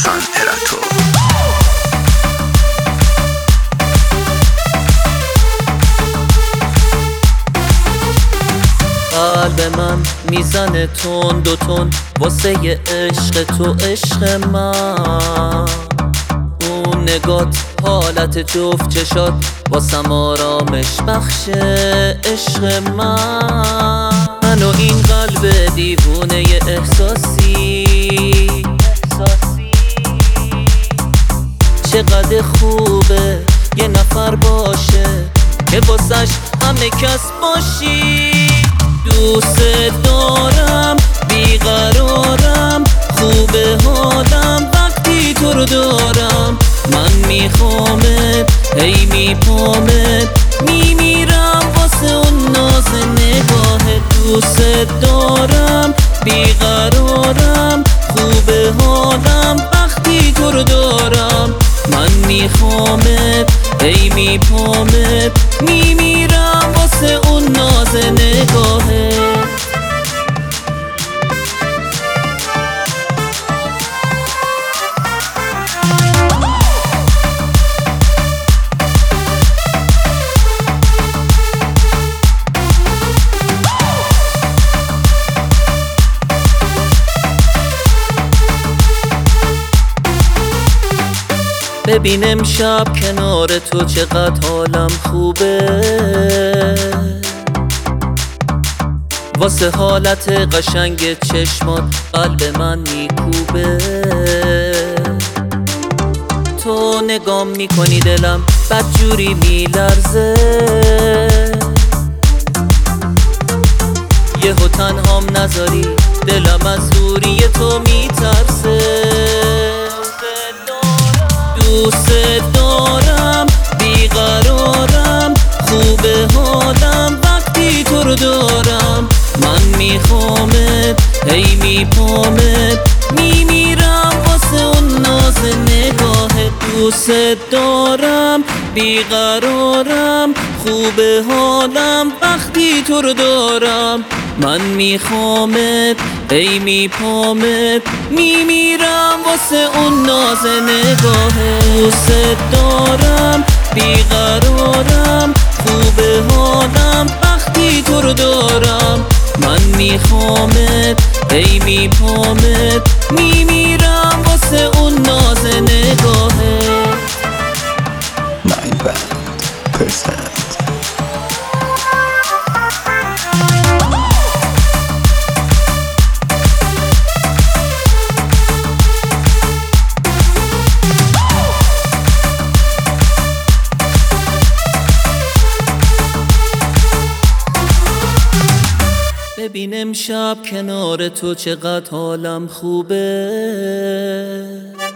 احسان اراتو. قلب من میزنه تند و تند واسه عشق تو عشق من. اون نگات حالت جفت چشات واسم آرامش بخش عشق من و این قلب دیوونه احساسی. چقدر خوبه یه نفر باشه که واسش همه کس باشی. دوست دارم بیقرارم خوبه حالم وقتی تو رو دارم. من میخوامت هی میپامت میمیرم واسه اون ناز نگاهت. دوست دارم بیقرارم خوبه حالم وقتی تو رو دارم. من میخوامت هی میپامت میمیرم واسه اون ناز نگاهت. ببین امشب کنار تو چقدر حالم خوبه. واسه حالت قشنگ چشمات قلب من میکوبه. تو نگام میکنی دلم بدجوری میلرزه. یهو تنهام نذاری دلم از دوری تو میترسه. دوست دارم بیقرارم خوبه حالم وقتی تو رو دارم. من میخوامت هی میپامت میمیرم واسه اون ناز نگاهت. دوست دارم بیقرارم خوبه حالم وقتی تو رو دارم. من میخوامت هی میپامت میمیرم واسه اون ناز نگاهت. دوست دارم بیقرارم خوبه حالم وقتی تو رو دارم. من میخوامت هی میپامت میمیرم واسه اون ناز نگاهت. Mindband% ببین امشب کنار تو چقدر حالم خوبه.